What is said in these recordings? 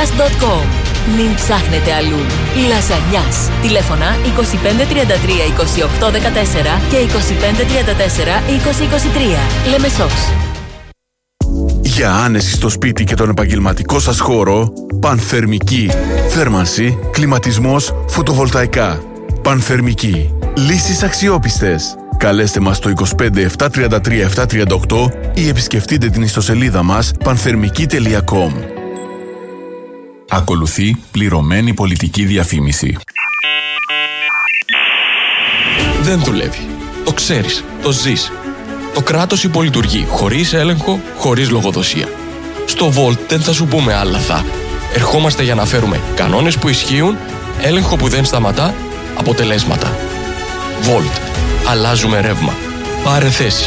Λαζανιάς.com. Μην ψάχνετε αλλού. Λαζανιάς. Τηλέφωνα 2533 28 14 και 2534 2023. Λεμεσός. Για άνεση στο σπίτι και τον επαγγελματικό σας χώρο, Πανθερμική. Θέρμανση, κλιματισμός, φωτοβολταϊκά. Πανθερμική. Λύσεις αξιόπιστες. Καλέστε μας στο 25 733 738 ή επισκεφτείτε την ιστοσελίδα μας panθερμική.com. Ακολουθεί πληρωμένη πολιτική διαφήμιση. Δεν δουλεύει. Το ξέρεις. Το ζεις. Το κράτος υπολειτουργεί χωρίς έλεγχο, χωρίς λογοδοσία. Στο Volt δεν θα σου πούμε άλλα θα. Ερχόμαστε για να φέρουμε κανόνες που ισχύουν, έλεγχο που δεν σταματά, αποτελέσματα. Volt. Αλλάζουμε ρεύμα. Πάρε θέση.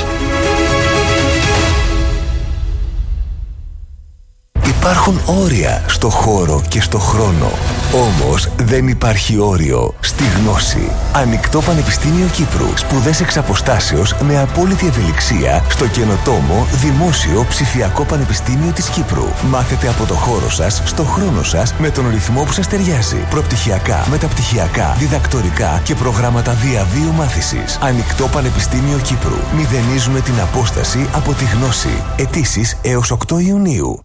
Υπάρχουν όρια στο χώρο και στο χρόνο. Όμως δεν υπάρχει όριο στη γνώση. Ανοιχτό Πανεπιστήμιο Κύπρου. Σπουδές εξ αποστάσεως με απόλυτη ευελιξία στο καινοτόμο Δημόσιο Ψηφιακό Πανεπιστήμιο της Κύπρου. Μάθετε από το χώρο σας, στο χρόνο σας, με τον ρυθμό που σας ταιριάζει. Προπτυχιακά, μεταπτυχιακά, διδακτορικά και προγράμματα διαβίου μάθησης. Ανοιχτό Πανεπιστήμιο Κύπρου. Μηδενίζουμε την απόσταση από τη γνώση. Αιτήσεις έως 8 Ιουνίου.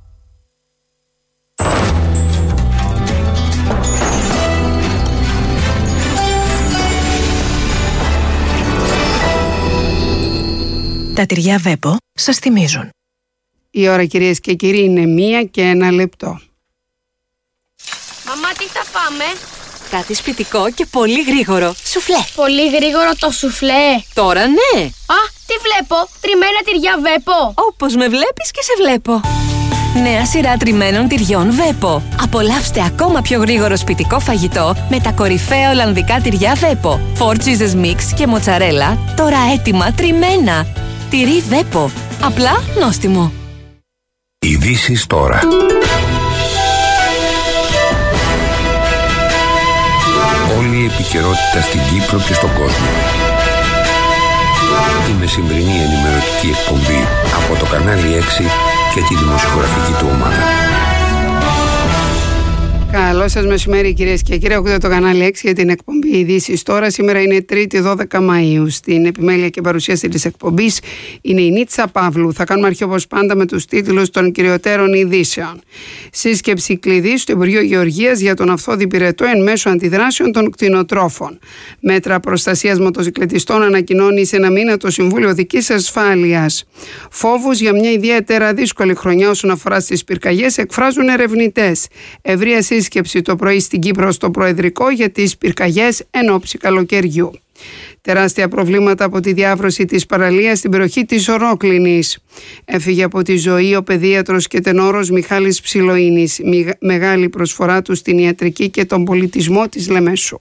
Τα τυριά Βέπο σας θυμίζουν. Η ώρα, κυρίες και κύριοι, είναι 1:01. Μαμά, τι θα φάμε? Κάτι σπιτικό και πολύ γρήγορο. Σουφλέ. Πολύ γρήγορο το σουφλέ. Τώρα ναι. Α, τι βλέπω? Τριμμένα τυριά Βέπο. Όπως με βλέπεις και σε βλέπω. Νέα σειρά τριμμένων τυριών Βέπο. Απολαύστε ακόμα πιο γρήγορο σπιτικό φαγητό με τα κορυφαία ολλανδικά τυριά Βέπο. 4 cheeses mix και μοτσαρέλα, τώρα έτοιμα τριμμένα. Τυρί Βέπο. Απλά νόστιμο. Ειδήσεις τώρα. Όλη η επικαιρότητα στην Κύπρο και στον κόσμο. Η μεσημβρινή ενημερωτική εκπομπή από το κανάλι 6 και τη δημοσιογραφική του ομάδα. Καλό σας μεσημέρι, κυρίες και κύριοι. Ακούτε το κανάλι 6 για την εκπομπή Ειδήσεις τώρα. Σήμερα είναι Τρίτη 12 Μαΐου. Στην επιμέλεια και παρουσίαση της εκπομπής είναι η Νίτσα Παύλου. Θα κάνουμε αρχή όπως πάντα με τους τίτλους των κυριωτέρων ειδήσεων. Σύσκεψη κλειδί στο Υπουργείο Γεωργίας για τον Αυθόδη Πυρετό εν μέσω αντιδράσεων των κτηνοτρόφων. Μέτρα προστασίας μοτοσυκλετιστών ανακοινώνει σε ένα μήνα το Συμβούλιο Οδικής Ασφάλειας. Φόβους για μια ιδιαίτερα δύσκολη χρονιά όσον αφορά στις πυρκαγιές εκφράζουν ερευνητές. Ευρεία σύσκεψη το πρωί στην Κύπρο στο Προεδρικό για τις πυρκαγιές εν ώψη καλοκαιριού. Τεράστια προβλήματα από τη διάβρωση της παραλίας στην περιοχή της Ορόκληνης. Έφυγε από τη ζωή ο παιδίατρος και τενόρος Μιχάλης Ψιλοίνης. Μεγάλη προσφορά του στην ιατρική και τον πολιτισμό της Λεμεσού.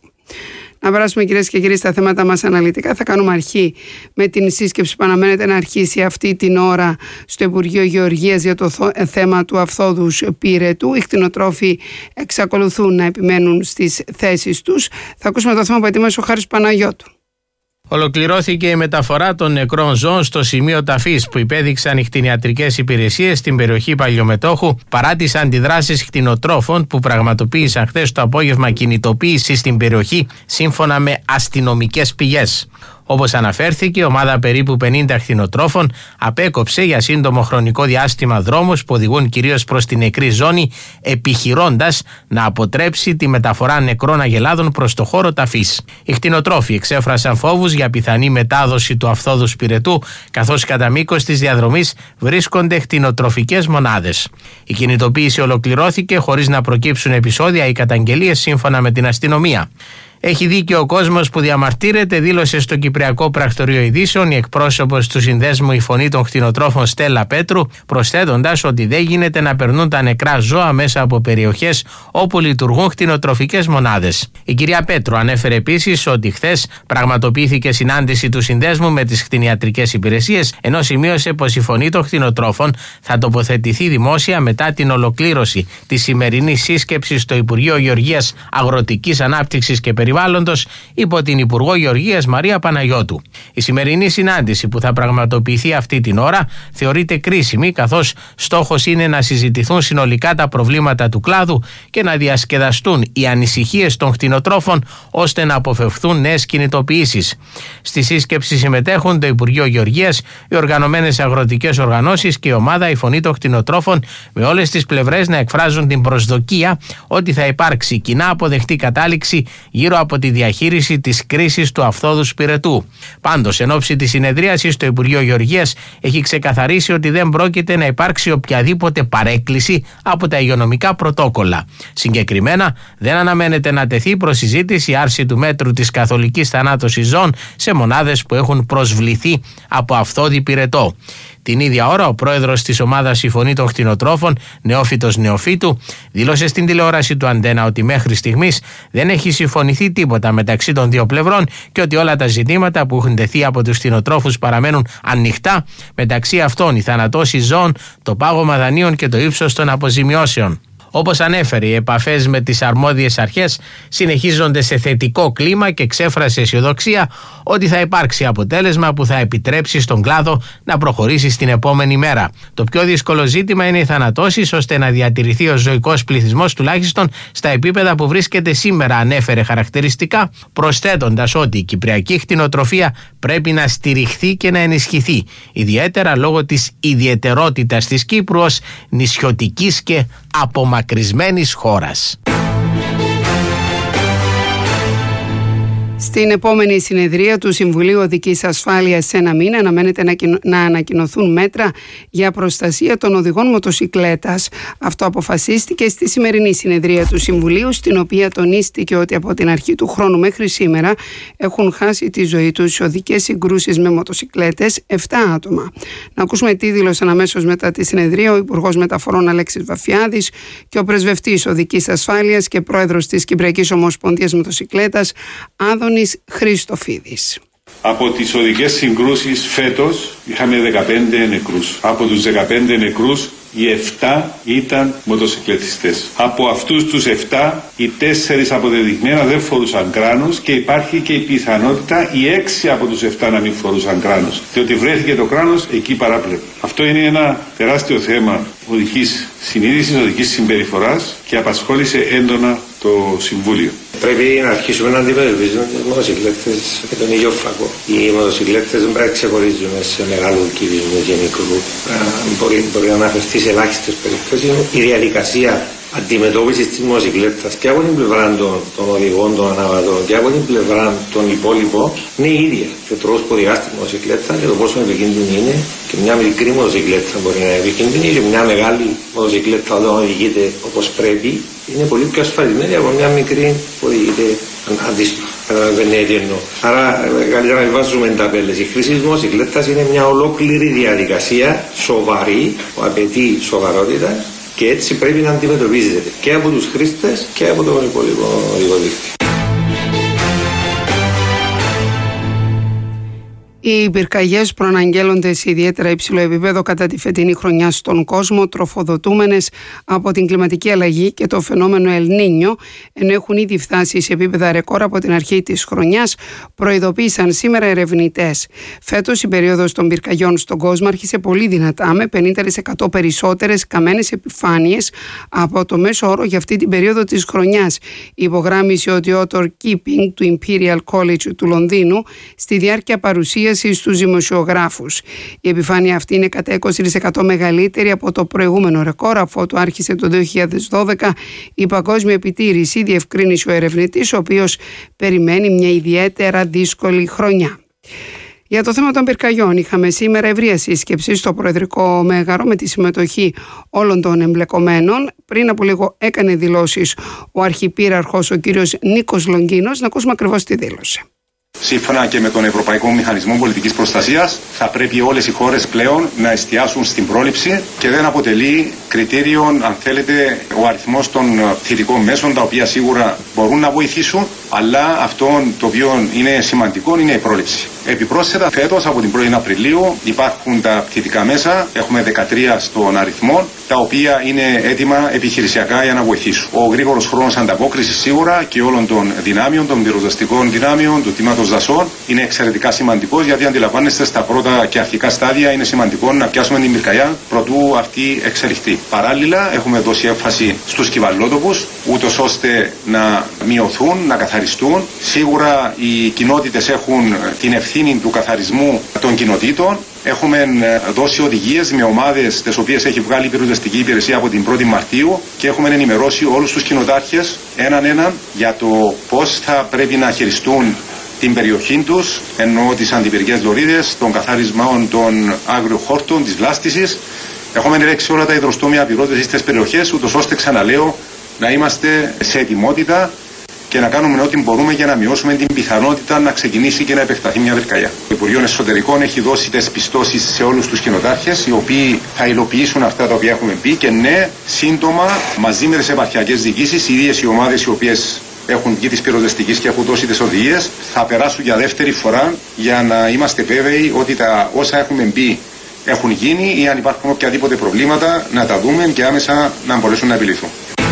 Να περάσουμε, κυρίες και κύριοι, στα θέματα μας αναλυτικά. Θα κάνουμε αρχή με την σύσκεψη που αναμένεται να αρχίσει αυτή την ώρα στο Υπουργείο Γεωργίας για το θέμα του Αυθόδου Πυρετού. Οι κτηνοτρόφοι εξακολουθούν να επιμένουν στις θέσεις τους. Θα ακούσουμε το θέμα που ετοίμασε ο Χάρης Παναγιώτου. Ολοκληρώθηκε η μεταφορά των νεκρών ζώων στο σημείο ταφής που υπέδειξαν οι κτηνιατρικές υπηρεσίες στην περιοχή Παλιομετόχου παρά τις αντιδράσεις κτηνοτρόφων που πραγματοποίησαν χθες το απόγευμα κινητοποίηση στην περιοχή σύμφωνα με αστυνομικές πηγές. Όπως αναφέρθηκε, η ομάδα περίπου 50 κτηνοτρόφων απέκοψε για σύντομο χρονικό διάστημα δρόμους που οδηγούν κυρίως προς την νεκρή ζώνη, επιχειρώντας να αποτρέψει τη μεταφορά νεκρών αγελάδων προς το χώρο ταφής. Οι κτηνοτρόφοι εξέφρασαν φόβους για πιθανή μετάδοση του Αυθόδου Πυρετού, καθώς κατά μήκος της διαδρομής βρίσκονται κτηνοτροφικές μονάδες. Η κινητοποίηση ολοκληρώθηκε χωρίς να προκύψουν επεισόδια ή καταγγελίες σύμφωνα με την αστυνομία. Έχει δίκιο ο κόσμος που διαμαρτύρεται, δήλωσε στο Κυπριακό Πρακτορείο Ειδήσεων η εκπρόσωπος του Συνδέσμου Η Φωνή των Κτηνοτρόφων Στέλλα Πέτρου, προσθέτοντας ότι δεν γίνεται να περνούν τα νεκρά ζώα μέσα από περιοχές όπου λειτουργούν κτηνοτροφικές μονάδες. Η κυρία Πέτρου ανέφερε επίσης ότι χθες πραγματοποιήθηκε συνάντηση του Συνδέσμου με τις κτηνιατρικές υπηρεσίες, ενώ σημείωσε πως η Φωνή των Κτηνοτρόφων θα τοποθετηθεί δημόσια μετά την ολοκλήρωση της σημερινής σύσκεψης στο Υπουργείο Γεωργίας, Αγροτικής Ανάπτυξης και Περιβάλλοντος Περιβάλλοντος υπό την Υπουργό Γεωργίας Μαρία Παναγιώτου. Η σημερινή συνάντηση που θα πραγματοποιηθεί αυτή την ώρα θεωρείται κρίσιμη, καθώς στόχος είναι να συζητηθούν συνολικά τα προβλήματα του κλάδου και να διασκεδαστούν οι ανησυχίες των κτηνοτρόφων ώστε να αποφευχθούν νέες κινητοποιήσεις. Στη σύσκεψη συμμετέχουν το Υπουργείο Γεωργίας, οι οργανωμένες αγροτικές οργανώσεις και η ομάδα «Η Φωνή των Κτηνοτρόφων», με όλες τις πλευρές να εκφράζουν την προσδοκία ότι θα υπάρξει κοινά αποδεκτή κατάληξη γύρω από τη διαχείριση της κρίσης του αφθόδους πυρετού. Πάντως, εν ώψη της συνεδρίασης, το Υπουργείο Γεωργίας έχει ξεκαθαρίσει ότι δεν πρόκειται να υπάρξει οποιαδήποτε παρέκκληση από τα υγειονομικά πρωτόκολλα. Συγκεκριμένα, δεν αναμένεται να τεθεί προς συζήτηση η άρση του μέτρου της καθολικής θανάτωσης ζώων σε μονάδες που έχουν προσβληθεί από αφθόδη πυρετό. Την ίδια ώρα, ο πρόεδρος της ομάδας «Η Φωνή των Κτηνοτρόφων», Νεόφυτος Νεοφύτου, δήλωσε στην τηλεόραση του Αντένα ότι μέχρι στιγμής δεν έχει συμφωνηθεί τίποτα μεταξύ των δύο πλευρών και ότι όλα τα ζητήματα που έχουν τεθεί από τους κτηνοτρόφους παραμένουν ανοιχτά, μεταξύ αυτών η θανατώση ζώων, το πάγωμα δανείων και το ύψος των αποζημιώσεων. Όπως ανέφερε, οι επαφές με τις αρμόδιες αρχές συνεχίζονται σε θετικό κλίμα και εξέφρασε αισιοδοξία ότι θα υπάρξει αποτέλεσμα που θα επιτρέψει στον κλάδο να προχωρήσει στην επόμενη μέρα. Το πιο δύσκολο ζήτημα είναι οι θανατώσεις, ώστε να διατηρηθεί ο ζωικός πληθυσμός τουλάχιστον στα επίπεδα που βρίσκεται σήμερα, ανέφερε χαρακτηριστικά, προσθέτοντας ότι η κυπριακή κτηνοτροφία πρέπει να στηριχθεί και να ενισχυθεί, ιδιαίτερα λόγω της ιδιαιτερότητας της Κύπρου ως νησιωτικής και απομακρυσμένης χώρας. Στην επόμενη συνεδρία του Συμβουλίου Οδικής Ασφάλειας σε ένα μήνα αναμένεται να ανακοινωθούν μέτρα για προστασία των οδηγών μοτοσικλέτας. Αυτό αποφασίστηκε στη σημερινή συνεδρία του Συμβουλίου, στην οποία τονίστηκε ότι από την αρχή του χρόνου μέχρι σήμερα έχουν χάσει τη ζωή τους σε οδικές συγκρούσεις με μοτοσικλέτες 7 άτομα. Να ακούσουμε τι δήλωσαν αμέσως μετά τη συνεδρία ο Υπουργός Μεταφορών Αλέξης Βαφιάδης και ο Πρεσβευτής Οδικής Ασφάλειας και Πρόεδρος της Κυπριακής Ομοσπονδίας Μοτοσικλέτας, Άδωνης Χριστοφίδης. Από τις οδικές συγκρούσεις φέτος είχαμε 15 νεκρούς. Από τους 15 νεκρούς οι 7 ήταν μοτοσικλετιστές. Από αυτούς τους 7 οι 4 αποδεδειγμένα δεν φορούσαν κράνος και υπάρχει και η πιθανότητα οι 6 από τους 7 να μην φορούσαν κράνος, διότι βρέθηκε το κράνος εκεί παράπλευρα. Αυτό είναι ένα τεράστιο θέμα οδικής συνείδησης, οδικής συμπεριφοράς και απασχόλησε έντονα το Συμβούλιο. Πρέπει να αρχίσουμε να αντιμετωπίζουμε τις μοτοσικλέτες με τον ίδιο φακό. Οι μοτοσικλέτες δεν πρέπει να ξεχωρίζουμε σε μεγάλου κύβισμου και μικρού. Μπορεί να αναφερθεί σε ελάχιστες περιπτώσεις. Η διαδικασία αντιμετώπισης της μοτοσικλέτας και από την πλευρά των οδηγών, των αναβατών και από την πλευρά των υπόλοιπων είναι η ίδια. Και ο τρόπος που οδηγάς τη μοτοσικλέτα και το πόσο επικίνδυνη είναι, και μια μικρή μοτοσικλέτα μπορεί να είναι επικίνδυνη και μια μεγάλη μοτοσικλέτα όταν οδηγείται όπως πρέπει είναι πολύ πιο ασφαλισμένη από μια μικρή που οδηγείται αντίστοιχα. Καταλαβαίνετε τι εννοώ. Άρα καλύτερα να βάζουμε ταπέλες. Η χρήση της μοτοσικλέτας είναι μια ολόκληρη διαδικασία σοβαρή που απαιτεί σοβαρότητα και έτσι πρέπει να αντιμετωπίζεται και από τους χρήστες και από τον υπόλοιπο οδικό δίκτυο. Οι πυρκαγιές προαναγγέλλονται σε ιδιαίτερα υψηλό επίπεδο κατά τη φετινή χρονιά στον κόσμο, τροφοδοτούμενες από την κλιματική αλλαγή και το φαινόμενο El Niño, ενώ έχουν ήδη φτάσει σε επίπεδα ρεκόρ από την αρχή της χρονιάς, προειδοποίησαν σήμερα ερευνητές. Φέτος η περίοδος των πυρκαγιών στον κόσμο άρχισε πολύ δυνατά, με 50% περισσότερες καμένες επιφάνειες από το μέσο όρο για αυτή την περίοδο της χρονιάς, υπογράμμισε ο Theodore Keeping του Imperial College του Λονδίνου στη διάρκεια παρουσίας στους δημοσιογράφους. Η επιφάνεια αυτή είναι κατά 20% μεγαλύτερη από το προηγούμενο ρεκόρ, αφού το άρχισε το 2012 η Παγκόσμια Επιτήρηση, διευκρίνησε ο ερευνητής, ο οποίος περιμένει μια ιδιαίτερα δύσκολη χρονιά. Για το θέμα των πυρκαγιών είχαμε σήμερα ευρεία σύσκεψη στο Προεδρικό Μέγαρο με τη συμμετοχή όλων των εμπλεκομένων. Πριν από λίγο έκανε δηλώσεις ο Αρχιπήραρχος, ο κύριος Νίκος Λογκίνος. Να ακούσουμε ακριβώς τι δήλωσε. Σύμφωνα και με τον Ευρωπαϊκό Μηχανισμό Πολιτικής Προστασίας, θα πρέπει όλες οι χώρες πλέον να εστιάσουν στην πρόληψη και δεν αποτελεί κριτήριο, αν θέλετε, ο αριθμός των θετικών μέσων, τα οποία σίγουρα μπορούν να βοηθήσουν, αλλά αυτό το οποίο είναι σημαντικό είναι η πρόληψη. Επιπρόσθετα, φέτος από την 1η Απριλίου υπάρχουν τα θετικά μέσα, έχουμε 13 στον αριθμό τα οποία είναι έτοιμα επιχειρησιακά για να βοηθήσουν. Ο γρήγορος χρόνος ανταπόκρισης σίγουρα και όλων των δυνάμεων, των πυροσβεστικών δυνάμεων, του τμήματος δασών είναι εξαιρετικά σημαντικός, γιατί αντιλαμβάνεστε στα πρώτα και αρχικά στάδια είναι σημαντικό να πιάσουμε την πυρκαγιά προτού αυτή εξελιχθεί. Παράλληλα, έχουμε δώσει έμφαση στους κυβαλότοπους, ούτως ώστε να μειωθούν, να καθαριστούν. Σίγουρα οι κοινότητες έχουν την ευθύνη του καθαρισμού των κοινοτήτων. Έχουμε δώσει οδηγίες με ομάδες τις οποίες έχει βγάλει η πυροσβεστική υπηρεσία από την 1η Μαρτίου και έχουμε ενημερώσει όλους τους κοινοτάρχες έναν για το πώς θα πρέπει να χειριστούν την περιοχή τους, εννοώ τις αντιπυρικές λωρίδες, των καθαρισμών των αγριοχόρτων, της βλάστησης. Έχουμε ενρέξει όλα τα υδροστόμια πυρόσβεσης στις περιοχές, ούτως ώστε, ξαναλέω, να είμαστε σε ετοιμότητα και να κάνουμε ό,τι μπορούμε για να μειώσουμε την πιθανότητα να ξεκινήσει και να επεκταθεί μια πυρκαγιά. Το Υπουργείο Εσωτερικών έχει δώσει τις πιστώσεις σε όλους τους κοινοτάρχες, οι οποίοι θα υλοποιήσουν αυτά τα οποία έχουμε πει, και ναι, σύντομα, μαζί με τις επαρχιακές διοικήσεις, οι ίδιες οι ομάδες οι οποίες έχουν βγει της πυροσβεστικής και έχουν δώσει τις οδηγίες, θα περάσουν για δεύτερη φορά για να είμαστε βέβαιοι ότι τα όσα έχουμε πει έχουν γίνει, ή αν υπάρχουν οποιαδήποτε προβλήματα να τα δούμε και άμεσα να μπορέσουν να επιληθούν.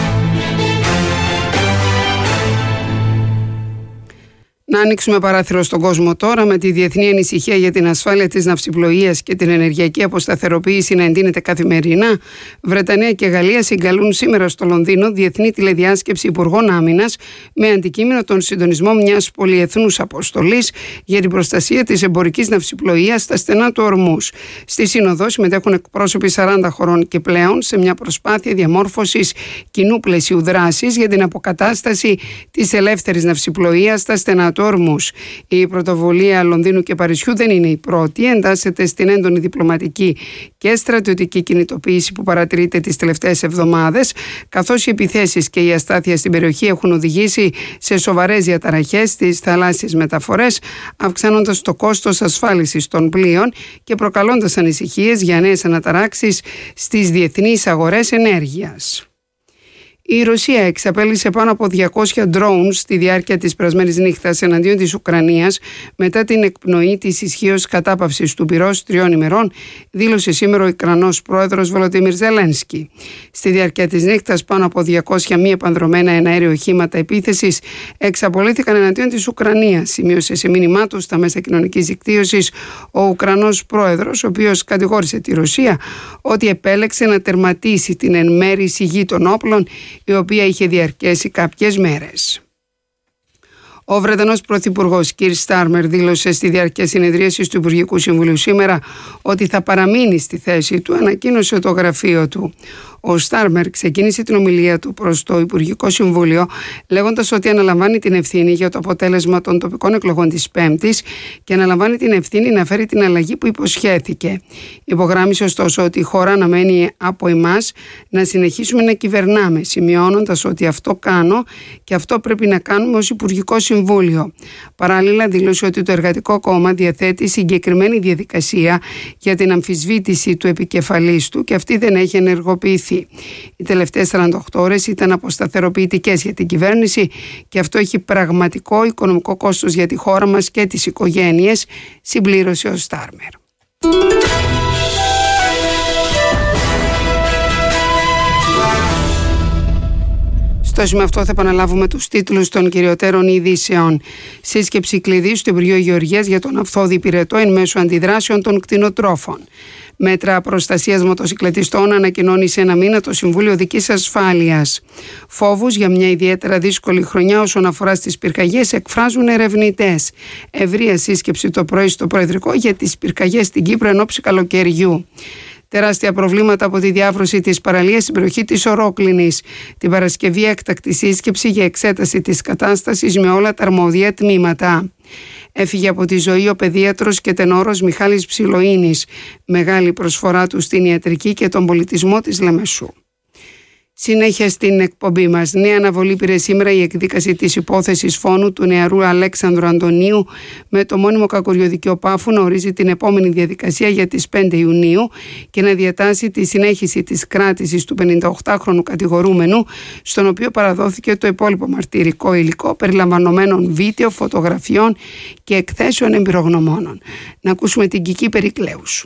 Να ανοίξουμε παράθυρο στον κόσμο τώρα, με τη διεθνή ανησυχία για την ασφάλεια της ναυσιπλοείας και την ενεργειακή αποσταθεροποίηση να εντείνεται καθημερινά. Βρετανία και Γαλλία συγκαλούν σήμερα στο Λονδίνο διεθνή τηλεδιάσκεψη Υπουργών Άμυνας με αντικείμενο τον συντονισμό μιας πολυεθνούς αποστολής για την προστασία της εμπορικής ναυσιπλοείας στα στενά του Ορμούς. Στη Σύνοδο συμμετέχουν εκπρόσωποι 40 χωρών και πλέον σε μια προσπάθεια διαμόρφωσης κοινού πλαισίου δράσης για την αποκατάσταση της ελεύθερης ναυσιπλοείας στα στενά του Ορμούς. Η πρωτοβουλία Λονδίνου και Παρισιού δεν είναι η πρώτη. Εντάσσεται στην έντονη διπλωματική και στρατιωτική κινητοποίηση που παρατηρείται τις τελευταίες εβδομάδες, καθώς οι επιθέσεις και η αστάθεια στην περιοχή έχουν οδηγήσει σε σοβαρές διαταραχές στις θαλάσσιες μεταφορές, αυξάνοντας το κόστος ασφάλισης των πλοίων και προκαλώντας ανησυχίες για νέες αναταράξεις στις διεθνείς αγορές ενέργειας. Η Ρωσία εξαπέλυσε πάνω από 200 drones στη διάρκεια της περασμένης νύχτας εναντίον της Ουκρανίας μετά την εκπνοή της ισχύως κατάπαυσης του πυρός 3 ημερών, δήλωσε σήμερα ο Ουκρανός πρόεδρος Βολοντίμιρ Ζελένσκι. Στη διάρκεια της νύχτας πάνω από 200 μη επανδρομένα εναέριο οχήματα επίθεσης εξαπολύθηκαν εναντίον της Ουκρανίας, σημείωσε σε μήνυμά του στα μέσα κοινωνικής δικτύωσης ο Ουκρανός πρόεδρος, ο οποίος κατηγόρησε τη Ρωσία ότι επέλεξε να τερματίσει την εν μέρει σιγή των όπλων, η οποία είχε διαρκέσει κάποιες μέρες. Ο Βρετανός Πρωθυπουργός Κιρ Στάρμερ δήλωσε στη διάρκεια συνεδρίασης του Υπουργικού Συμβουλίου σήμερα ότι θα παραμείνει στη θέση του, ανακοίνωσε το γραφείο του. Ο Στάρμερ ξεκίνησε την ομιλία του προς το Υπουργικό Συμβούλιο λέγοντας ότι αναλαμβάνει την ευθύνη για το αποτέλεσμα των τοπικών εκλογών της Πέμπτης και αναλαμβάνει την ευθύνη να φέρει την αλλαγή που υποσχέθηκε. Υπογράμμισε ωστόσο ότι η χώρα αναμένει από εμάς να συνεχίσουμε να κυβερνάμε, σημειώνοντας ότι αυτό κάνω και αυτό πρέπει να κάνουμε ως Υπουργικό Συμβούλιο. Παράλληλα, δήλωσε ότι το Εργατικό Κόμμα διαθέτει συγκεκριμένη διαδικασία για την αμφισβήτηση του επικεφαλής του και αυτή δεν έχει ενεργοποιηθεί. Οι τελευταίες 48 ώρες ήταν αποσταθεροποιητικές για την κυβέρνηση και αυτό έχει πραγματικό οικονομικό κόστος για τη χώρα μας και τις οικογένειες, συμπλήρωσε ο Στάρμερ. Στο σημείο αυτό θα επαναλάβουμε τους τίτλους των κυριωτέρων ειδήσεων. Σύσκεψη κλειδί στο Υπουργείο Γεωργίας για τον Αυθόδη Πυρετό εν μέσω αντιδράσεων των κτηνοτρόφων. Μέτρα προστασίας μοτοσυκλετιστών ανακοινώνει σε ένα μήνα το Συμβούλιο Οδικής Ασφάλειας. Φόβους για μια ιδιαίτερα δύσκολη χρονιά όσον αφορά στις πυρκαγιές εκφράζουν ερευνητές. Ευρεία σύσκεψη το πρωί στο Προεδρικό για τις πυρκαγιές στην Κύπρο εν ώψη καλοκαιριού. Τεράστια προβλήματα από τη διάβρωση της παραλίας στην περιοχή της Ορόκληνης. Την Παρασκευή έκτακτη σύσκεψη για εξέταση της κατάστασης με όλα τα αρμόδια τμήματα. Έφυγε από τη ζωή ο παιδίατρος και τενόρος Μιχάλης Ψιλοίνης. Μεγάλη προσφορά του στην ιατρική και τον πολιτισμό της Λεμεσού. Συνέχεια στην εκπομπή μας. Νέα αναβολή πήρε σήμερα η εκδίκαση της υπόθεσης φόνου του νεαρού Αλέξανδρου Αντωνίου με το μόνιμο κακουριωδικείο Πάφου να ορίζει την επόμενη διαδικασία για τις 5 Ιουνίου και να διατάσσει τη συνέχιση της κράτησης του 58χρονου κατηγορούμενου, στον οποίο παραδόθηκε το υπόλοιπο μαρτυρικό υλικό περιλαμβανομένων βίντεο, φωτογραφιών και εκθέσεων εμπειρογνωμόνων. Να ακούσουμε την Κική Περικλέους.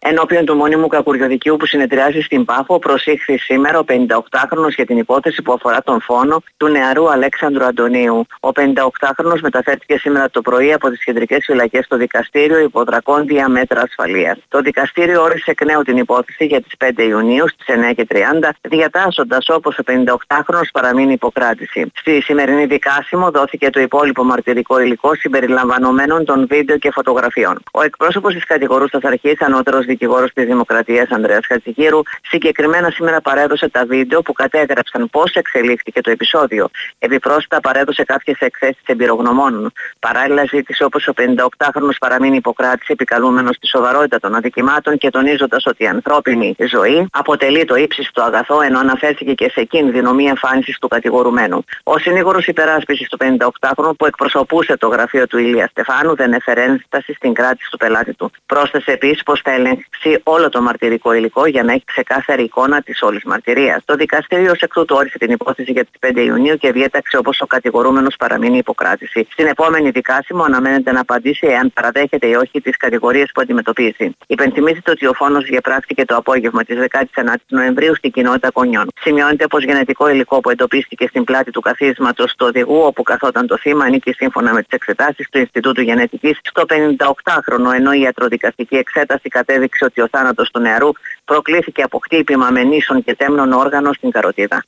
Ενώπιον του μόνιμου κακουριοδικείου που συνεδριάζει στην Πάφο, προσήχθη σήμερα ο 58χρονος για την υπόθεση που αφορά τον φόνο του νεαρού Αλέξανδρου Αντωνίου. Ο 58χρονος μεταφέρθηκε σήμερα το πρωί από τις κεντρικές φυλακές στο δικαστήριο υπό δρακόντια μέτρα ασφαλείας. Το δικαστήριο όρισε εκ νέου την υπόθεση για τις 5 Ιουνίου στις 9:30, διατάσσοντας όπως ο 58χρονος παραμείνει υποκράτηση. Στη σημερινή δικάσιμο δόθηκε το υπόλοιπο μαρτυρικό υλικό συμπεριλαμβανομένων των βίντεο και φωτογραφιών. Ο εκπρόσωπος της κατηγορούσας αρχής, ανώτερος δικηγόρος της Δημοκρατίας Ανδρέας Χατζηγύρου, συγκεκριμένα σήμερα παρέδωσε τα βίντεο που κατέγραψαν πώς εξελίχθηκε το επεισόδιο. Επιπρόσθετα παρέδωσε κάποιες εκθέσεις εμπειρογνωμόνων. Παράλληλα ζήτησε όπως ο 58χρονος παραμείνει υποκράτηση επικαλούμενος τη σοβαρότητα των αδικημάτων και τονίζοντας ότι η ανθρώπινη ζωή αποτελεί το ύψιστο αγαθό, ενώ αναφέρθηκε και σε κίνδυνο μη εμφάνισης του κατηγορουμένου. Ο συνήγορος υπεράσπισης του 58χρονου που εκπροσωπούσε το γραφείο του Ηλία Στεφάνου δεν έφερε ένσταση στην κράτηση του πελάτη του. Πρόσθεσε επίσης πως θα ελέγξει όλο το μαρτυρικό υλικό για να έχει ξεκάθαρη εικόνα της όλης μαρτυρίας. Το δικαστήριο ως εκ τούτου όρισε την υπόθεση για τις 5 Ιουνίου και διέταξε όπως ο κατηγορούμενος παραμείνει υποκράτηση. Στην επόμενη δικάσιμο αναμένεται να απαντήσει εάν παραδέχεται ή όχι τις κατηγορίες που αντιμετωπίζει. Υπενθυμίζεται ότι ο φόνος διαπράχθηκε το απόγευμα της 19ης Νοεμβρίου στην κοινότητα Κονιών. Σημειώνεται πως γενετικό υλικό που εντοπίστηκε στην πλάτη του καθίσματος του οδηγού όπου καθόταν το θύμα ανήκει σύμφωνα με τις εξετάσεις του Ινστιτούτου Γενετικής στο 58χρονο, ενώ η ιατροδικαστική εξέταση κατέδειξε ότι ο θάνατος του νεαρού προκλήθηκε από χτύπημα με νήσων και τέμνων όργανο στην καροτίδα.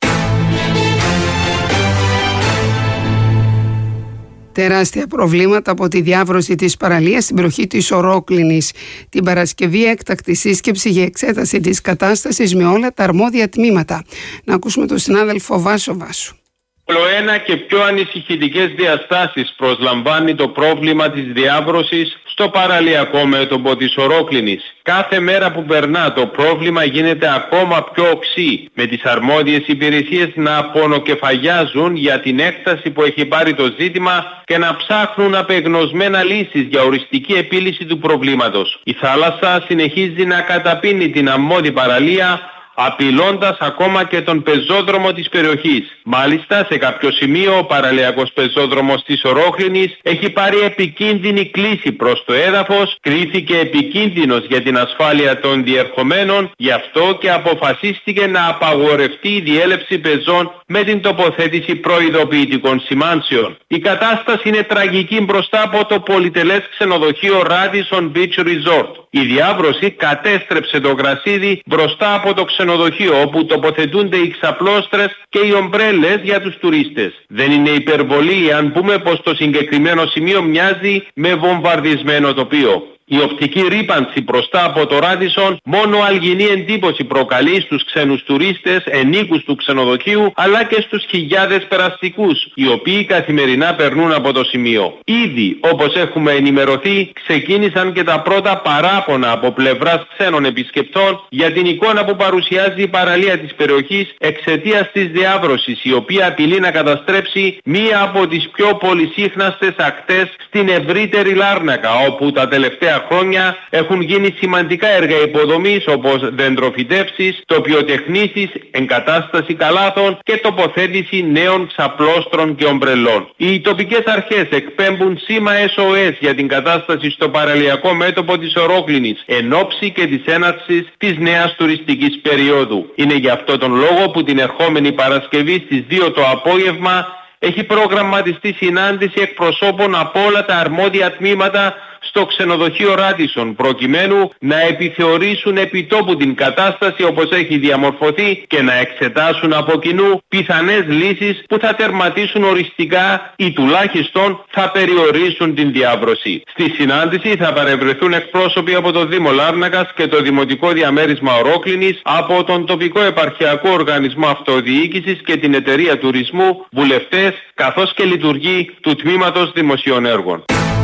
Τεράστια προβλήματα από τη διάβρωση της παραλίας στην περιοχή της Ορόκληνης. Την Παρασκευή έκτακτη σύσκεψη για εξέταση της κατάστασης με όλα τα αρμόδια τμήματα. Να ακούσουμε τον συνάδελφο Βάσο Βάσου. Ολοένα και πιο ανησυχητικές διαστάσεις προσλαμβάνει το πρόβλημα της διάβρωσης στο παραλιακό μέτωπο της Ορόκληνης. Κάθε μέρα που περνά το πρόβλημα γίνεται ακόμα πιο οξύ, με τις αρμόδιες υπηρεσίες να πονοκεφαγιάζουν για την έκταση που έχει πάρει το ζήτημα και να ψάχνουν απεγνωσμένα λύσεις για οριστική επίλυση του προβλήματος. Η θάλασσα συνεχίζει να καταπίνει την αμμώδη παραλία, απειλώντας ακόμα και τον πεζόδρομο της περιοχής. Μάλιστα, σε κάποιο σημείο ο παραλιακός πεζόδρομος της Ορόκληνης έχει πάρει επικίνδυνη κλίση προς το έδαφος, κρίθηκε επικίνδυνος για την ασφάλεια των διερχομένων, γι' αυτό και αποφασίστηκε να απαγορευτεί η διέλευση πεζών με την τοποθέτηση προειδοποιητικών σημάνσεων. Η κατάσταση είναι τραγική μπροστά από το πολυτελές ξενοδοχείο Radisson Beach Resort. Η διάβρωση κατέστρεψε το γρασίδι μπροστά από το ξενοδοχείο, όπου τοποθετούνται οι ξαπλώστρες και οι ομπρέλες για τους τουρίστες. Δεν είναι υπερβολή αν πούμε πως το συγκεκριμένο σημείο μοιάζει με βομβαρδισμένο τοπίο. Η οπτική ρύπανση μπροστά από το Ράντισον μόνο αλγινή εντύπωση προκαλεί στους ξένους τουρίστες, ενίκους του ξενοδοχείου, αλλά και στους χιλιάδες περαστικούς, οι οποίοι καθημερινά περνούν από το σημείο. Ήδη, όπως έχουμε ενημερωθεί, ξεκίνησαν και τα πρώτα παράπονα από πλευράς ξένων επισκεπτών για την εικόνα που παρουσιάζει η παραλία της περιοχής εξαιτίας της διάβρωσης, η οποία απειλεί να καταστρέψει μία από τις πιο πολυσύχναστες ακτές στην ευρύτερη Λάρνακα, όπου τα τελευταία χρόνια έχουν γίνει σημαντικά έργα υποδομής όπως δεντροφυτεύσεις, τοπιοτεχνήσεις, εγκατάσταση καλάθων και τοποθέτηση νέων ξαπλώστρων και ομπρελών. Οι τοπικές αρχές εκπέμπουν σήμα SOS για την κατάσταση στο παραλιακό μέτωπο της Ορόκληνης εν ώψη και της έναρξης της νέας τουριστικής περίοδου. Είναι γι' αυτό τον λόγο που την ερχόμενη Παρασκευή στις 2 το απόγευμα έχει προγραμματιστεί συνάντηση εκπροσώπων από όλα τα αρμόδια τμήματα στο ξενοδοχείο Ράντισον, προκειμένου να επιθεωρήσουν επιτόπου την κατάσταση όπως έχει διαμορφωθεί και να εξετάσουν από κοινού πιθανές λύσεις που θα τερματίσουν οριστικά ή τουλάχιστον θα περιορίσουν την διάβρωση. Στη συνάντηση θα παρευρεθούν εκπρόσωποι από το Δήμο Λάρνακας και το Δημοτικό Διαμέρισμα Ορόκληνης, από τον τοπικό επαρχιακό οργανισμό αυτοδιοίκησης και την εταιρεία τουρισμού, βουλευτές, καθώς και λειτουργοί του Τμήματος Δημοσίων Έργων.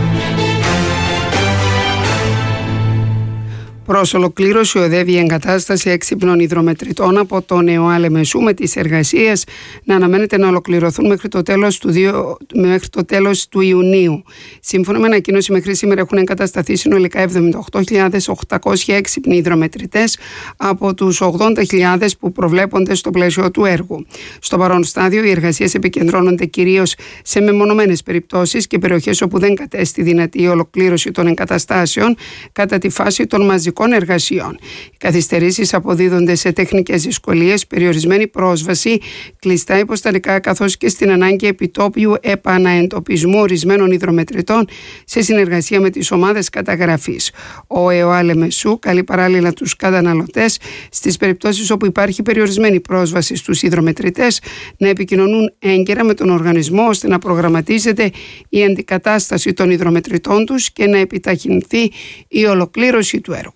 Προς ολοκλήρωση οδεύει η εγκατάσταση έξυπνων υδρομετρητών από το ΝΕΟΑ Μεσού, με τις εργασίες να αναμένεται να ολοκληρωθούν μέχρι το τέλος του Ιουνίου. Σύμφωνα με ανακοίνωση, μέχρι σήμερα έχουν εγκατασταθεί συνολικά 78.800 έξυπνοι υδρομετρητές από τους 80.000 που προβλέπονται στο πλαίσιο του έργου. Στο παρόν στάδιο, οι εργασίες επικεντρώνονται κυρίως σε μεμονωμένες περιπτώσεις και περιοχές όπου δεν κατέστη δυνατή η ολοκλήρωση των εγκαταστάσεων κατά τη φάση των μαζικών φυσικών εργασιών. Οι καθυστερήσεις αποδίδονται σε τεχνικές δυσκολίες, περιορισμένη πρόσβαση, κλειστά υποσταλικά καθώς και στην ανάγκη επιτόπιου επαναεντοπισμού ορισμένων υδρομετρητών σε συνεργασία με τις ομάδες καταγραφής. Ο ΕΟΑ Λεμεσού καλεί παράλληλα τους καταναλωτές στις περιπτώσεις όπου υπάρχει περιορισμένη πρόσβαση στους υδρομετρητές να επικοινωνούν έγκαιρα με τον οργανισμό ώστε να προγραμματίζεται η αντικατάσταση των υδρομετρητών τους και να επιταχυνθεί η ολοκλήρωση του έργου.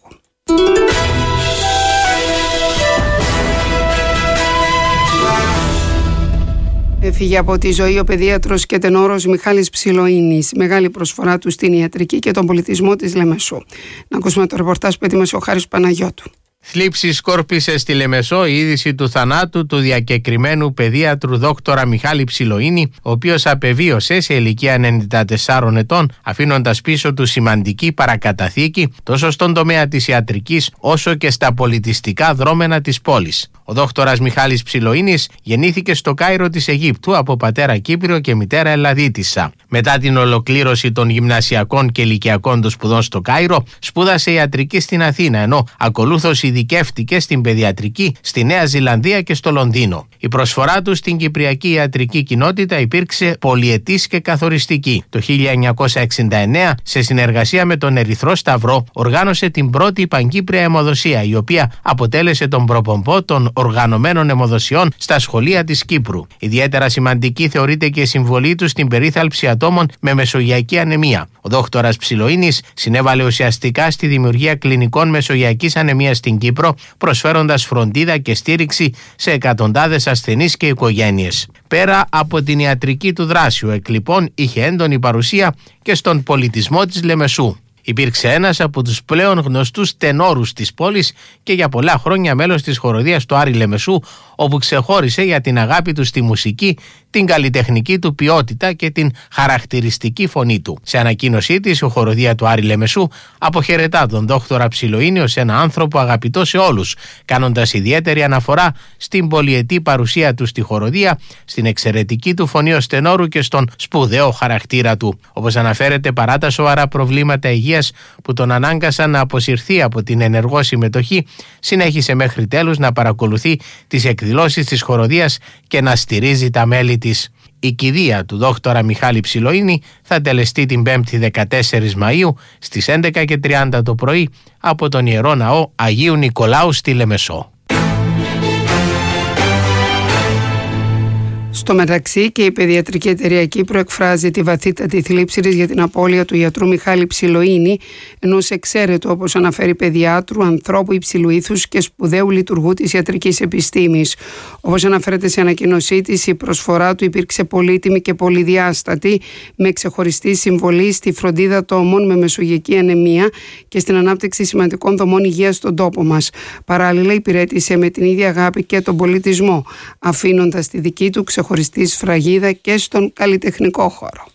Έφυγε από τη ζωή ο παιδίατρος και τενόρος Μιχάλης Ψιλοίνης. Μεγάλη προσφορά του στην ιατρική και τον πολιτισμό της Λεμεσού. Να ακούσουμε το ρεπορτάζ που έτοιμασε ο Χάρης Παναγιώτου. Θλίψη σκόρπισε στη Λεμεσό η είδηση του θανάτου του διακεκριμένου παιδίατρου δόκτορα Μιχάλη Ψιλοίνη, ο οποίος απεβίωσε σε ηλικία 94 ετών, αφήνοντας πίσω του σημαντική παρακαταθήκη τόσο στον τομέα της ιατρικής όσο και στα πολιτιστικά δρόμενα της πόλης. Ο δόκτορας Μιχάλης Ψιλοίνης γεννήθηκε στο Κάιρο της Αιγύπτου από πατέρα Κύπριο και μητέρα Ελλαδίτισσα. Μετά την ολοκλήρωση των γυμνασιακών και ηλικιακών του σπουδών στο Κάιρο, σπούδασε ιατρική στην Αθήνα, ενώ ακολούθως ειδικεύτηκε στην παιδιατρική στη Νέα Ζηλανδία και στο Λονδίνο. Η προσφορά του στην κυπριακή ιατρική κοινότητα υπήρξε πολυετής και καθοριστική. Το 1969, σε συνεργασία με τον Ερυθρό Σταυρό, οργάνωσε την πρώτη Παγκύπρια αιμοδοσία, η οποία αποτέλεσε τον προπομπό των οργανωμένων αιμοδοσιών στα σχολεία της Κύπρου. Ιδιαίτερα σημαντική θεωρείται και η συμβολή του στην περίθαλψη ατόμων με μεσογειακή ανεμία. Ο δόκτορας Ψιλοίνης συνέβαλε ουσιαστικά στη δημιουργία κλινικών μεσογειακής ανεμίας στην Κύπρο, προσφέροντας φροντίδα και στήριξη σε εκατοντάδες ασθενείς και οικογένειες. Πέρα από την ιατρική του δράση, ο Εκλειπών είχε έντονη παρουσία και στον πολιτισμό της Λεμεσού. Υπήρξε ένας από τους πλέον γνωστούς τενόρους της πόλης και για πολλά χρόνια μέλος της χοροδίας του Άρη Λεμεσού, όπου ξεχώρισε για την αγάπη του στη μουσική, την καλλιτεχνική του ποιότητα και την χαρακτηριστική φωνή του. Σε ανακοίνωσή της, η χοροδία του Άρη Λεμεσού αποχαιρετά τον δόκτορα Ψιλοίνη ως ένα άνθρωπο αγαπητό σε όλους, κάνοντας ιδιαίτερη αναφορά στην πολυετή παρουσία του στη χοροδία, στην εξαιρετική του φωνή ως τενόρου και στον σπουδαίο χαρακτήρα του. Όπως αναφέρεται, παρά τα σοβαρά προβλήματα υγείας που τον ανάγκασαν να αποσυρθεί από την ενεργό συμμετοχή, συνέχισε μέχρι τέλους να παρακολουθεί τις εκδηλώσεις της χοροδίας και να στηρίζει τα μέλη της. Η κηδεία του δόκτορα Μιχάλη Ψιλοίνη θα τελεστεί την 5η 14 Μαΐου στις 11:30 το πρωί από τον Ιερό Ναό Αγίου Νικολάου στη Λεμεσό. Στο μεταξύ, και η Παιδιατρική Εταιρεία Κύπρου εκφράζει τη βαθύτατη θλίψη της για την απώλεια του ιατρού Μιχάλη Ψιλοίνη, ενός εξαίρετου, όπως αναφέρει, παιδιάτρου, ανθρώπου υψηλού ήθους και σπουδαίου λειτουργού της ιατρικής επιστήμης. Όπως αναφέρεται σε ανακοίνωσή της, η προσφορά του υπήρξε πολύτιμη και πολυδιάστατη, με ξεχωριστή συμβολή στη φροντίδα ατόμων με μεσογειακή ανεμία και στην ανάπτυξη σημαντικών δομών υγείας στον τόπο μας. Παράλληλα, υπηρέτησε με την ίδια αγάπη και τον πολιτισμό, αφήνοντας τη δική του ξεχωριστή σφραγίδα και στον καλλιτεχνικό χώρο.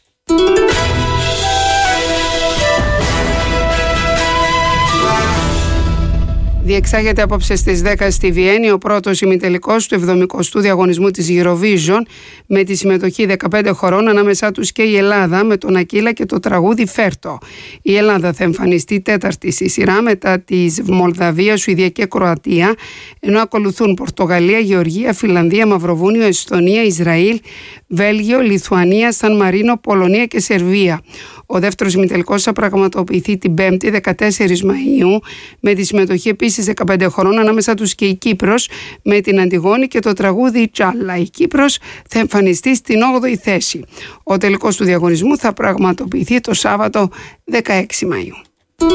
Διεξάγεται απόψε στις 10 στη Βιέννη ο πρώτος ημιτελικός του 70ου διαγωνισμού της Eurovision, με τη συμμετοχή 15 χωρών, ανάμεσά τους και η Ελλάδα, με τον Ακύλα και το τραγούδι Φέρτο. Η Ελλάδα θα εμφανιστεί τέταρτη στη σειρά μετά της Μολδαβία, Σουηδία και Κροατία, ενώ ακολουθούν Πορτογαλία, Γεωργία, Φιλανδία, Μαυροβούνιο, Εσθονία, Ισραήλ, Βέλγιο, Λιθουανία, Σαν Μαρίνο, Πολωνία και Σερβία. Ο δεύτερος ημιτελικός θα πραγματοποιηθεί την 5η 14 Μαΐου, με τη συμμετοχή επίσης 15 χωρών, ανάμεσα τους και η Κύπρος, με την Αντιγόνη και το τραγούδι Τσάλα. Η Κύπρος θα εμφανιστεί στην 8η θέση. Ο τελικός του διαγωνισμού θα πραγματοποιηθεί το Σάββατο 16 Μαΐου.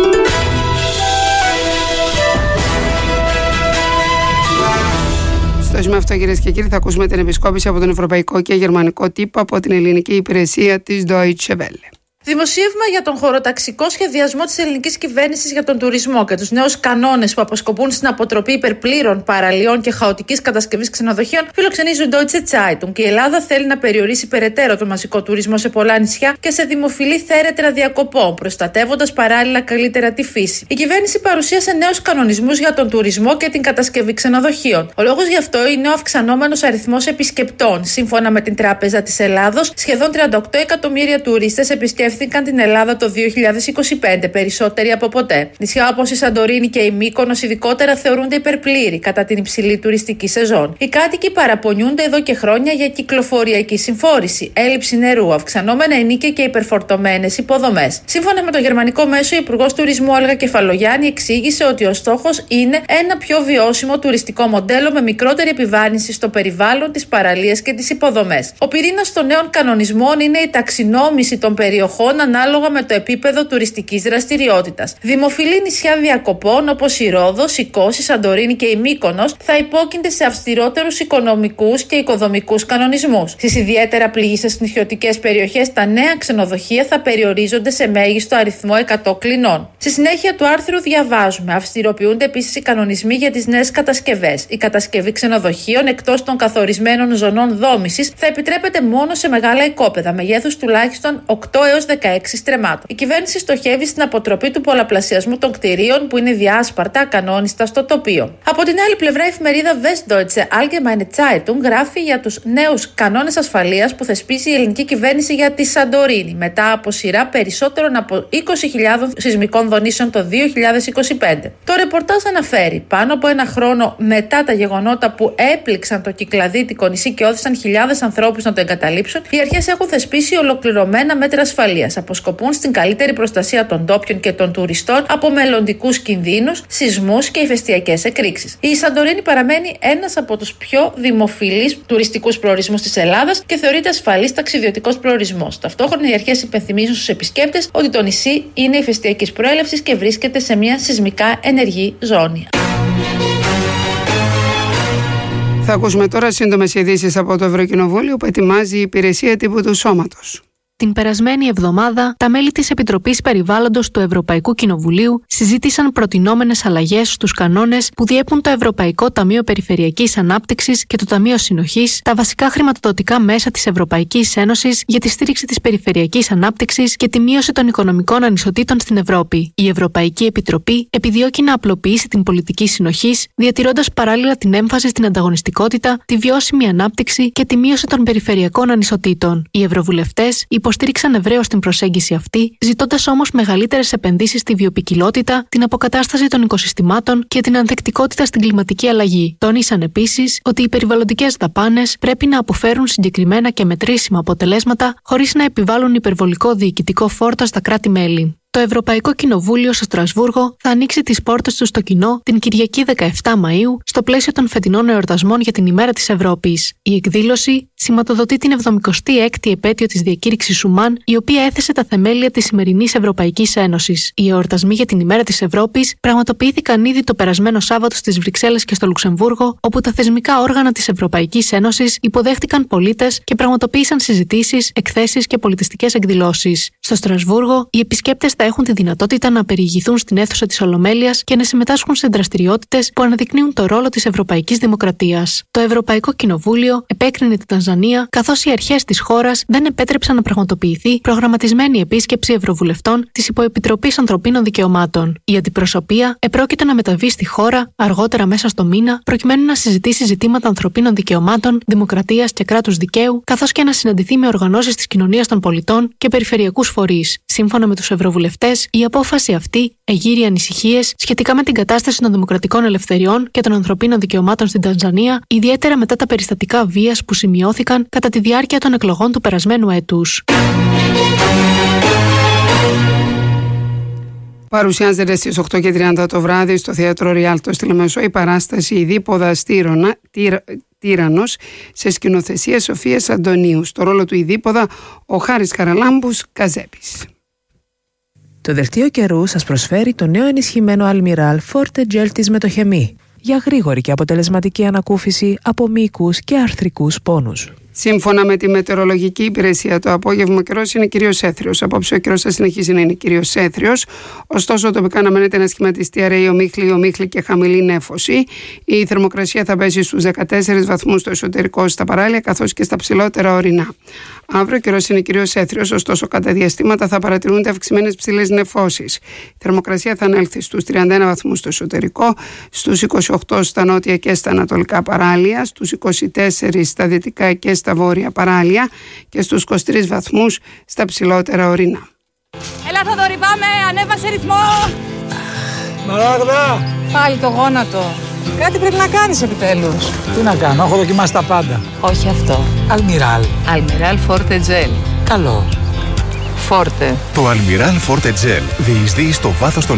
Στο σημείο αυτό, κυρίες και κύριοι, θα ακούσουμε την επισκόπηση από τον ευρωπαϊκό και γερμανικό τύπο από την ελληνική υπηρεσία της Deutsche Welle. Δημοσίευμα για τον χωροταξικό σχεδιασμό της ελληνικής κυβέρνησης για τον τουρισμό και τους νέους κανόνες που αποσκοπούν στην αποτροπή υπερπλήρων παραλίων και χαοτικής κατασκευής ξενοδοχείων φιλοξενίζουν Deutsche Zeitung. Και η Ελλάδα θέλει να περιορίσει περαιτέρω τον μαζικό τουρισμό σε πολλά νησιά και σε δημοφιλή θέρετρα διακοπών, προστατεύοντας παράλληλα καλύτερα τη φύση. Η κυβέρνηση παρουσίασε νέους κανονισμούς για τον τουρισμό και την κατασκευή ξενοδοχείων. Ο λόγος γι' αυτό είναι ο αυξανόμενος αριθμός επισκεπτών. Σύμφωνα με την Τράπεζα της Ελλάδος, σχεδόν 38 εκατομμύρια τουρίστες επισκέφθηκαν επισκέφθηκαν την Ελλάδα το 2025, περισσότεροι από ποτέ. Νησιά όπως η Σαντορίνη και η Μύκονος ειδικότερα θεωρούνται υπερπλήρη κατά την υψηλή τουριστική σεζόν. Οι κάτοικοι παραπονιούνται εδώ και χρόνια για κυκλοφοριακή συμφόρηση, έλλειψη νερού, αυξανόμενα ενοίκια και υπερφορτωμένες υποδομές. Σύμφωνα με το γερμανικό μέσο, η Υπουργός Τουρισμού Όλγα Κεφαλογιάννη εξήγησε ότι ο στόχος είναι ένα πιο βιώσιμο τουριστικό μοντέλο με μικρότερη επιβάρυνση στο περιβάλλον, τις παραλίες και τις υποδομές. Ο πυρήνας των νέων κανονισμών είναι η ταξινόμηση των περιοχών ανάλογα με το επίπεδο τουριστικής δραστηριότητας. Δημοφιλή νησιά διακοπών όπως η Ρόδος, η Κώση, η Σαντορίνη και η Μύκονος θα υπόκεινται σε αυστηρότερους οικονομικούς και οικοδομικούς κανονισμούς. Στις ιδιαίτερα πληγείσες νησιωτικές περιοχές, τα νέα ξενοδοχεία θα περιορίζονται σε μέγιστο αριθμό 100 κλινών. Στη συνέχεια του άρθρου διαβάζουμε: αυστηροποιούνται επίσης οι κανονισμοί για τις νέες κατασκευές. Η κατασκευή ξενοδοχείων εκτός των καθορισμένων ζωνών δόμησης θα επιτρέπεται μόνο σε μεγάλα οικόπεδα μεγέθους τουλάχιστον 8 έως 16 στρεμμάτων. Η κυβέρνηση στοχεύει στην αποτροπή του πολλαπλασιασμού των κτηρίων που είναι διάσπαρτα ακανόνιστα στο τοπίο. Από την άλλη πλευρά, η εφημερίδα Westdeutsche Allgemeine Zeitung γράφει για τους νέους κανόνες ασφαλείας που θεσπίζει η ελληνική κυβέρνηση για τη Σαντορίνη μετά από σειρά περισσότερων από 20.000 σεισμικών δονήσεων το 2025. Το ρεπορτάζ αναφέρει, πάνω από ένα χρόνο μετά τα γεγονότα που έπληξαν το Κυκλαδίτικο νησί και όθησαν χιλιάδες ανθρώπους να το εγκαταλείψουν, οι αρχές έχουν θεσπίσει ολοκληρωμένα μέτρα ασφαλείας. Αποσκοπούν στην καλύτερη προστασία των ντόπιων και των τουριστών από μελλοντικούς κινδύνους, σεισμούς και ηφαιστειακές εκρήξεις. Η Σαντορίνη παραμένει ένας από τους πιο δημοφιλείς τουριστικούς προορισμούς της Ελλάδας και θεωρείται ασφαλής ταξιδιωτικός προορισμός. Ταυτόχρονα, οι αρχές υπενθυμίζουν στους επισκέπτες ότι το νησί είναι ηφαιστειακής προέλευσης και βρίσκεται σε μια σεισμικά ενεργή ζώνη. Θα ακούσουμε τώρα σύντομες ειδήσεις από το Ευρωκοινοβούλιο που ετοιμάζει η υπηρεσία τύπου του Σώματος. Την περασμένη εβδομάδα, τα μέλη της Επιτροπής Περιβάλλοντος του Ευρωπαϊκού Κοινοβουλίου συζήτησαν προτεινόμενες αλλαγές στους κανόνες που διέπουν το Ευρωπαϊκό Ταμείο Περιφερειακής Ανάπτυξης και το Ταμείο Συνοχής, τα βασικά χρηματοδοτικά μέσα της Ευρωπαϊκής Ένωσης για τη στήριξη της περιφερειακής ανάπτυξης και τη μείωση των οικονομικών ανισοτήτων στην Ευρώπη. Η Ευρωπαϊκή Επιτροπή επιδιώκει να απλοποιήσει την πολιτική συνοχής, διατηρώντας παράλληλα την έμφαση στην ανταγωνιστικότητα, τη βιώσιμη ανάπτυξη και τη μείωση των περιφερειακών ανισοτήτων. Οι ευρωβουλευτές υποστήριξαν ευρέως την προσέγγιση αυτή, ζητώντας όμως μεγαλύτερες επενδύσεις στη βιοποικιλότητα, την αποκατάσταση των οικοσυστημάτων και την ανθεκτικότητα στην κλιματική αλλαγή. Τόνισαν επίσης ότι οι περιβαλλοντικές δαπάνες πρέπει να αποφέρουν συγκεκριμένα και μετρήσιμα αποτελέσματα, χωρίς να επιβάλλουν υπερβολικό διοικητικό φόρτο στα κράτη-μέλη. Το Ευρωπαϊκό Κοινοβούλιο στο Στρασβούργο θα ανοίξει τις πόρτες του στο κοινό την Κυριακή 17 Μαΐου στο πλαίσιο των φετινών εορτασμών για την ημέρα της Ευρώπης. Η εκδήλωση σηματοδοτεί την 76η επέτειο της διακήρυξης Σουμάν, η οποία έθεσε τα θεμέλια της σημερινής Ευρωπαϊκής Ένωσης. Οι εορτασμοί για την ημέρα της Ευρώπης πραγματοποιήθηκαν ήδη το περασμένο Σάββατο στις Βρυξέλλες και στο Λουξεμβούργο, όπου τα θεσμικά όργανα της Ευρωπαϊκής Ένωσης υποδέχτηκαν πολίτες και πραγματοποίησαν συζητήσεις, εκθέσεις και πολιτιστικές εκδηλώσεις. Στο Στρασβούργο, οι επισκέπτες θα έχουν τη δυνατότητα να περιηγηθούν στην αίθουσα της Ολομέλειας και να συμμετάσχουν σε δραστηριότητες που αναδεικνύουν το ρόλο της Ευρωπαϊκής Δημοκρατίας. Το Ευρωπαϊκό Κοινοβούλιο επέκρινε την Τανζανία, καθώς οι αρχές της χώρας δεν επέτρεψαν να πραγματοποιηθεί προγραμματισμένη επίσκεψη ευρωβουλευτών της Υποεπιτροπής Ανθρωπίνων Δικαιωμάτων. Η αντιπροσωπεία επρόκειτο να μεταβεί στη χώρα αργότερα μέσα στο μήνα, προκειμένου να συζητήσει ζητήματα ανθρωπίνων δικαιωμάτων, δημοκρατίας και κράτους δικαίου, καθώς και να συναντηθεί με οργανώσεις της κοινωνίας των πολιτών και περιφερειακούς φορείς. Σύμφωνα με τους ευρωβουλευτές, η απόφαση αυτή εγείρει ανησυχίες σχετικά με την κατάσταση των δημοκρατικών ελευθεριών και των ανθρωπίνων δικαιωμάτων στην Τανζανία, ιδιαίτερα μετά τα περιστατικά βίας που σημειώθηκαν κατά τη διάρκεια των εκλογών του περασμένου έτους. Παρουσιάζεται στις 8:30 το βράδυ στο Θέατρο Ριάλτο στη Λεμεσό η παράσταση «Η Δίποδα Τύραννος» σε σκηνοθεσία Σοφίας Αντωνίου. Στο ρόλο του Ιδίποδα ο Χάρης Καραλάμπους Καζέπης. Το δελτίο καιρού σας προσφέρει το νέο ενισχυμένο Αλμιράλ Forte Gel της Μετοχεμή για γρήγορη και αποτελεσματική ανακούφιση από μυϊκούς και αρθρικούς πόνους. Σύμφωνα με τη μετεωρολογική υπηρεσία, το απόγευμα καιρός είναι κυρίως έθριος. Απόψε ο καιρός θα συνεχίσει να είναι κυρίως έθριος. Ωστόσο, τοπικά αναμένεται να σχηματιστεί αραιή ομίχλη και χαμηλή νέφωση. Η θερμοκρασία θα πέσει στους 14 βαθμούς στο εσωτερικό στα παράλια, καθώς και στα ψηλότερα ορεινά. Αύριο ο καιρός είναι κυρίως έθριος, ωστόσο κατά διαστήματα θα παρατηρούνται αυξημένες ψηλές νεφώσεις. Η θερμοκρασία θα ανέλθει στους 31 βαθμούς στο εσωτερικό, στους 28 στα νότια και στα ανατολικά παράλια, στους 24 στα δυτικά και στα βόρεια παράλια και στους 23 βαθμούς στα ψηλότερα ορεινά. Έλα Θοδωρή, πάμε, ανέβασε ρυθμό. Μαράγδα. Πάλι το γόνατο. Κάτι πρέπει να κάνεις επιτέλους. Τι να κάνω, έχω δοκιμάσει τα πάντα. Όχι αυτό. Αλμιράλ. Αλμιράλ Forte Gel. Καλό. Forte. Το Αλμιράλ Forte Gel διεισδύει στο βάθος των